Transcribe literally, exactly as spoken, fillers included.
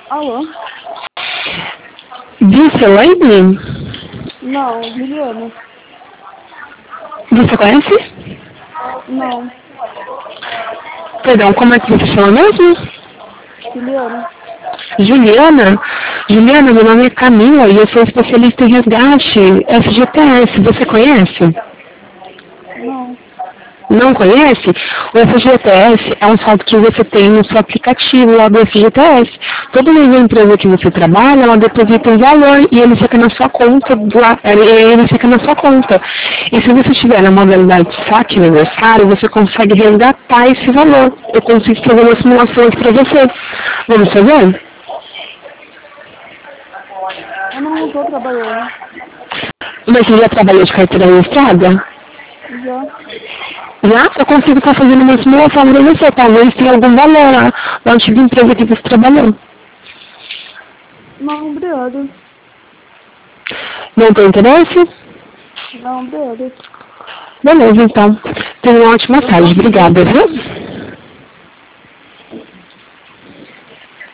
Alô? Vicelaine? Não, Juliana. Você conhece? Não, Perdão, como é que você chama mesmo? Juliana. Juliana? Juliana, meu nome é Camila e eu sou especialista em resgate S G P S. Você conhece? Não. Não conhece? O F G T S é um saldo que você tem no seu aplicativo lá do F G T S. Toda vez a empresa que você trabalha, ela deposita um valor e ele fica na sua conta, lá, ele fica na sua conta. E se você estiver na modalidade de saque aniversário, você consegue resgatar esse valor. Eu consigo fazer uma simulação aqui para você. Vamos fazer? Eu não tô trabalhando. Mas você já trabalhou de carteira registrada? Já? Já? Eu consigo estar fazendo uma simulação para você. Talvez tenha algum valor lá na antiga empresa que você trabalhou. Não, obrigada. Não tem interesse? Não, obrigada. Beleza, então. Tenha uma ótima Eu tarde. posso ver? Obrigada, viu?